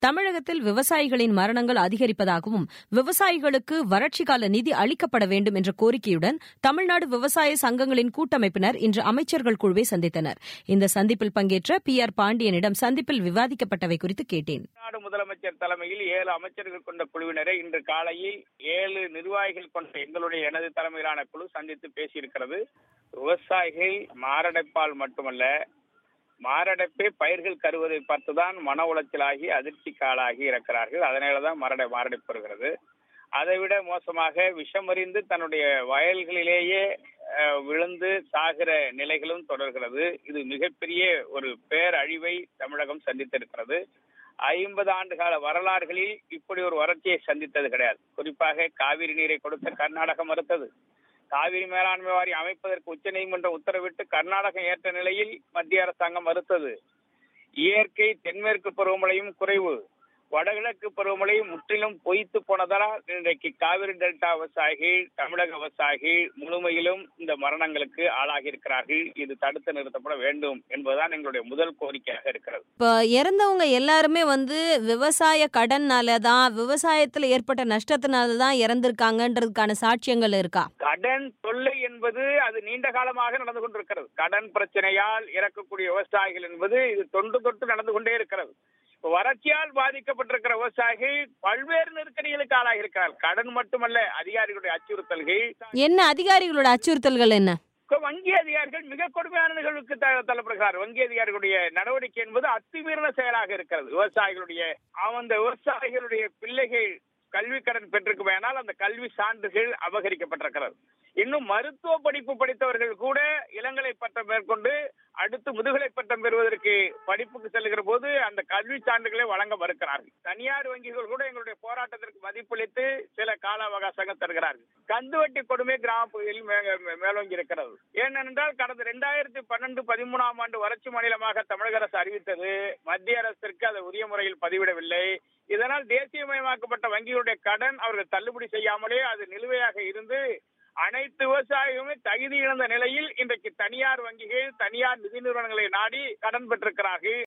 தமிழகத்தில் விவசாயிகளின் மரணங்கள் அதிகரிப்பதாகவும் விவசாயிகளுக்கு வறட்சி கால நிதி அளிக்கப்பட வேண்டும் என்ற கோரிக்கையுடன் தமிழ்நாடு விவசாய சங்கங்களின் கூட்டமைப்பினர் இன்று அமைச்சர்கள் குழுவை சந்தித்தனர். இந்த சந்திப்பில் பங்கேற்ற PR பாண்டியனிடம் சந்திப்பில் விவாதிக்கப்பட்டவை குறித்து கேட்டேன். முதலமைச்சர் தலைமையில் 7 அமைச்சர்கள் கொண்ட குழுவினரை இன்று காலையில் 7 நிர்வாகிகள் கொண்ட எனது தலைமையிலான குழு சந்தித்து பேசியிருக்கிறது. விவசாயிகள் மாரடைப்பால் மட்டுமல்ல, மாரடைப்பே பயிர்கள் கருவதை பார்த்துதான் மன உளைச்சலாகி அதிர்ச்சிக்கு ஆளாகி இருக்கிறார்கள். அதனாலதான் மாரடைப்பு வருகிறது. அதைவிட மோசமாக விஷமறிந்து தன்னுடைய வயல்களிலேயே விழுந்து சாகிற நிலைகளும் தொடர்கிறது. இது மிகப்பெரிய ஒரு பேரழிவை தமிழகம் சந்தித்திருக்கிறது. 50 ஆண்டு கால வரலாறுகளில் இப்படி ஒரு வறட்சியை சந்தித்தது கிடையாது. குறிப்பாக காவிரி நீரை கொடுத்த கர்நாடகம் மறுத்தது. காவிரி மேலாண்மை வாரியம் அமைப்பதற்கு உச்சநீதிமன்றம் உத்தரவிட்டு கர்நாடகம் ஏற்ற நிலையில் மத்திய அரசாங்கம் மறுத்தது. இயற்கை தென்மேற்கு பருவமழையும் குறைவு, வடகிழக்கு பருவமழை முற்றிலும் பொய்த்து போனதால் இன்றைக்கு காவிரி டெல்டா விவசாயிகள், தமிழக விவசாயிகள் முழுமையிலும் இந்த மரணங்களுக்கு ஆளாகி இருக்கிறார்கள். இது தடுத்து நிறுத்தப்பட வேண்டும் என்பதுதான் எங்களுடைய முதல் கோரிக்கையாக இருக்கிறது. இப்ப இறந்தவங்க எல்லாருமே விவசாய கடன்னாலதான், விவசாயத்துல ஏற்பட்ட நஷ்டத்தினாலதான் இறந்திருக்காங்கன்றதுக்கான சாட்சியங்கள் இருக்கா? கடன் தொல்லை என்பது அது நீண்ட காலமாக நடந்து கொண்டிருக்கிறது. கடன் பிரச்சனையால் இறக்கக்கூடிய விவசாயிகள் என்பது இது தொன்று நடந்து கொண்டே இருக்கிறது. வறட்சியால் பாதிக்கப்பட்டிருக்கிற விவசாயிகள் பல்வேறு நெருக்கடிகளுக்கு ஆளாகி இருக்கிறார். கடன் மட்டுமல்ல, அதிகாரிகளுடைய அச்சுறுத்தல்கள். என்ன அதிகாரிகளோட அச்சுறுத்தல்கள் என்ன? வங்கி அதிகாரிகள் மிக கொடுமையான நிகழ்வுக்கு தள்ளப்படுகிறார். வங்கி அதிகாரிகளுடைய நடவடிக்கை என்பது அத்துமீறின செயலாக இருக்கிறது. விவசாயிகளுடைய பிள்ளைகள் கல்வி கடன் பெற்றிருக்குமேனால் அந்த கல்வி சான்றுகள் அபகரிக்கப்பட்டிருக்கிறது. இன்னும் மருத்துவ படிப்பு படித்தவர்கள் கூட இளங்கலை பட்டம் மேற்கொண்டு அடுத்து முதுகலை பட்டம் பெறுவதற்கு படிப்புக்கு செல்கிற போது அந்த கல்வி சான்றுகளை வழங்க மறுக்கிறார்கள். தனியார் வங்கிகள் கூட எங்களுடைய போராட்டத்திற்கு மதிப்பளித்து சில கால அவகாசங்கள் தருகிறார்கள். கந்துவட்டி கொடுமை கிராம பகுதியில் மேலோங்கி இருக்கிறது. ஏனென்றால் கடந்த 2012-13 ஆண்டு வறட்சி மாநிலமாக தமிழக அரசு அறிவித்தது. மத்திய அரசிற்கு அதை உரிய முறையில் பதிவிடவில்லை. இதனால் தேசியமயமாக்கப்பட்ட வங்கிகளுடைய கடன் அவர்கள் தள்ளுபடி செய்யாமலே அது நிலுவையாக இருந்து அனைத்து விவசாயிகளுமே தகுதி இழந்த நிலையில் இன்றைக்கு தனியார் வங்கிகள், தனியார் நிதி நிறுவனங்களை நாடி கடன் பெற்றிருக்கிறார்கள்.